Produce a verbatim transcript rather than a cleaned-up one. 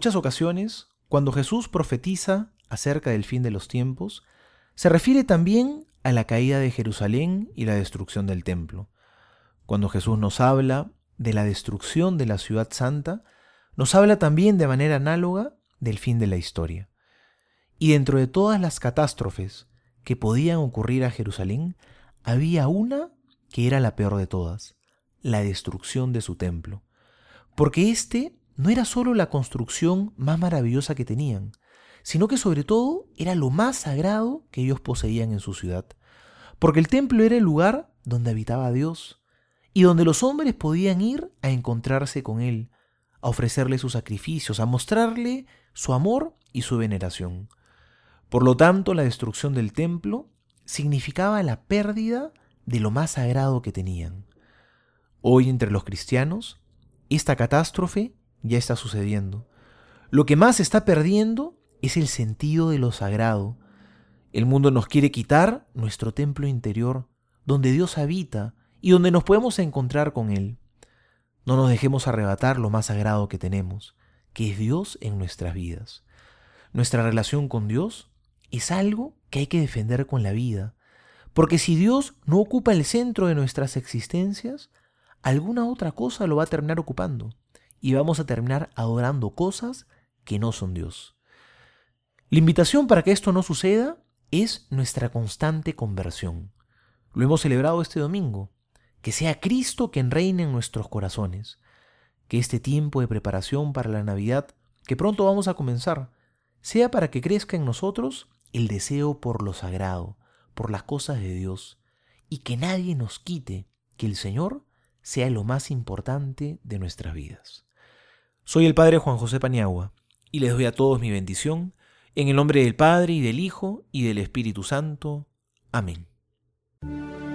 muchas ocasiones, cuando Jesús profetiza acerca del fin de los tiempos, se refiere también a la caída de Jerusalén y la destrucción del templo. Cuando Jesús nos habla de la destrucción de la ciudad santa, nos habla también de manera análoga del fin de la historia. Y dentro de todas las catástrofes que podían ocurrir a Jerusalén, había una que era la peor de todas, la destrucción de su templo. Porque este no era solo la construcción más maravillosa que tenían, sino que sobre todo era lo más sagrado que ellos poseían en su ciudad. Porque el templo era el lugar donde habitaba Dios y donde los hombres podían ir a encontrarse con Él, a ofrecerle sus sacrificios, a mostrarle su amor y su veneración. Por lo tanto, la destrucción del templo significaba la pérdida de lo más sagrado que tenían. Hoy, entre los cristianos, esta catástrofe ya está sucediendo. Lo que más se está perdiendo es el sentido de lo sagrado. El mundo nos quiere quitar nuestro templo interior, donde Dios habita y donde nos podemos encontrar con Él. No nos dejemos arrebatar lo más sagrado que tenemos, que es Dios en nuestras vidas. Nuestra relación con Dios es algo que hay que defender con la vida, porque si Dios no ocupa el centro de nuestras existencias, alguna otra cosa lo va a terminar ocupando y vamos a terminar adorando cosas que no son Dios. La invitación para que esto no suceda es nuestra constante conversión. Lo hemos celebrado este domingo. Que sea Cristo quien reine en nuestros corazones. Que este tiempo de preparación para la Navidad, que pronto vamos a comenzar, sea para que crezca en nosotros el deseo por lo sagrado, por las cosas de Dios, y que nadie nos quite que el Señor sea lo más importante de nuestras vidas. Soy el Padre Juan José Paniagua, y les doy a todos mi bendición, en el nombre del Padre, y del Hijo, y del Espíritu Santo. Amén.